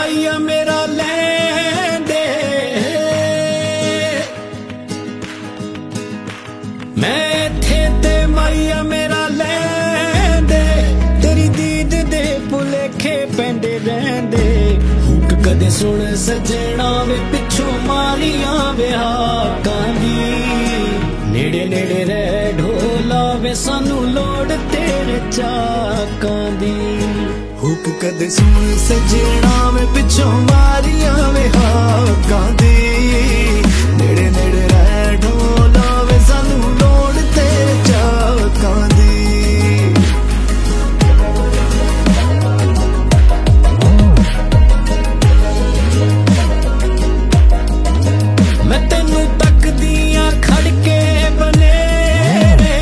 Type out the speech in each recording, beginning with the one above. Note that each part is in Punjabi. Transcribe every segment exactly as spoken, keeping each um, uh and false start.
ਮਾਈਆ ਮੇਰਾ ਲੈਂਦੇ ਮੈਂ ਇੱਥੇ ਤੇ ਮਾਈਆ ਮੇਰਾ ਲੈਂਦੇ ਤੇਰੀ ਦੀਦ ਦੇ ਭੁਲੇਖੇ ਪੈਂਦੇ ਰਹਿੰਦੇ ਹੁੱਕ ਕਦੇ ਸੁਣ ਸੱਜਣਾ ਵੇ ਪਿੱਛੋਂ ਮਾਰੀਆਂ ਵਿਆਹਾਂ ਦੀ ਨੇੜੇ ਨੇੜੇ ਰਹਿ ਢੋਲਾ ਵੇ ਸਾਨੂੰ ਲੋੜ ਤੇਰੇ ਚਾਕਾਂ ਦੀ ਹੁੱਕ ਕਦੇ ਸੁਣ ਸੱਜਣਾ ਵੇ ਪਿੱਛੋਂ ਮਾਰੀਆਂ ਵਿਆਹਾਂ ਦੀ ਨੇੜੇ ਨੇੜੇ ਰਹਿ ਢੋਲਾ ਵੇ ਸਾਨੂੰ ਲੋੜ ਤੇਰੇ ਚਾਕਾਂ ਦੀ ਮੈਂ ਤੈਨੂੰ ਤੱਕਦੀਆਂ ਖੜ ਕੇ ਬਨੇਰੇ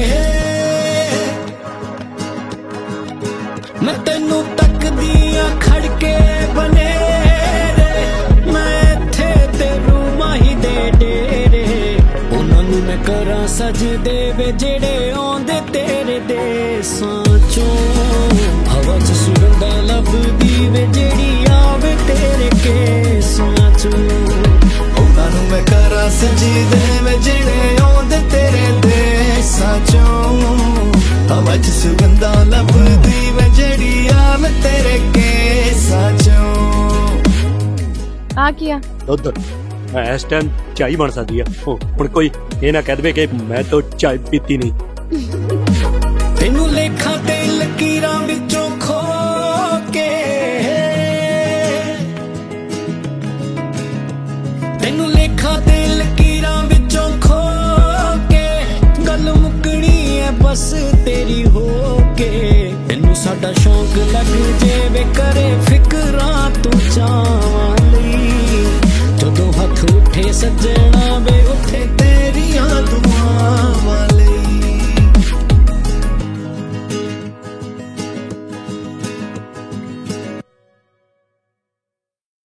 ਮੈਂ ਤੈਨੂੰ ਤੱਕਦੀਆਂ ਖੜ ਕੇ ਬਨੇਰੇ ਮੈਂ ਇੱਥੇ ਤੇ ਰੂਮਾਂ ਦੇ ਡੇਰੇ ਉਹਨਾਂ ਨੂੰ ਮੈਂ ਕਰਾਂ ਸਜਦੇ ਵੇ ਜਿਹੜੇ ਆਉਂਦੇ ਤੇਰੇ ਦੇਸਾਂ ਚੋਂ ਹਵਾ ਚ ਸੁਗੰਧਾਂ ਲੱਭਦੀ ਵੇ ਜਿਹੜੀ ਆਵੇ ਤੇਰੇ ਕੇਸਾਂ ਚੋਂ ਉਹਨਾਂ ਨੂੰ ਮੈਂ ਕਰਾਂ ਸਜਦੇ ਵੇ ਜਿਹੜੇ ਆਉਂਦੇ ਤੇਰੇ ਦੇਸਾਂ ਚੋਂ ਹਵਾ ਚ ਸੁਗੰਧਾਂ ਲੱਭਦੀ ਵੇ ਜਿਹੜੀ ਆਵੇ ਤੇਰੇ ਕੇਸਾਂ ਚੋਂ ਆ ਕੀ ਆ ਦੁੱਧ ਇਸ ਟਾਈਮ ਚਾਈ ਬਣ ਸਕਦੀ ਆ ਹੁਣ ਕੋਈ ਇਹ ਨਾ ਕਹਿ ਦੇਵੇ ਕਿ ਮੈਂ ਤਾਂ ਚਾय ਪੀਤੀ ਨਹੀਂ ਤੈਨੂੰ ਲੇਖਾਂ ਤੇ ਲਕੀਰਾਂ ਵਿੱਚੋਂ ਖੋ ਕੇ ਤੈਨੂੰ ਲੇਖਾਂ ਤੇ ਲਕੀਰਾਂ ਵਿੱਚੋਂ ਖੋ ਕੇ ਗੱਲ ਮੁੱਕਣੀ ਐ ਬਸ ਤੇਰੀ ਹੋ ਕੇ ਤੈਨੂੰ ਸਾਡਾ ਸ਼ੌਂਕ ਲੱਗ ਜੇ ਵੇ ਕਰੇ ਫਿਕਰਾਂ ਤੂੰ ਚਾਵਾਂ ਲਈ ਜਦੋਂ ਹੱਥ ਉੱਠੇ ਸੱਜੇ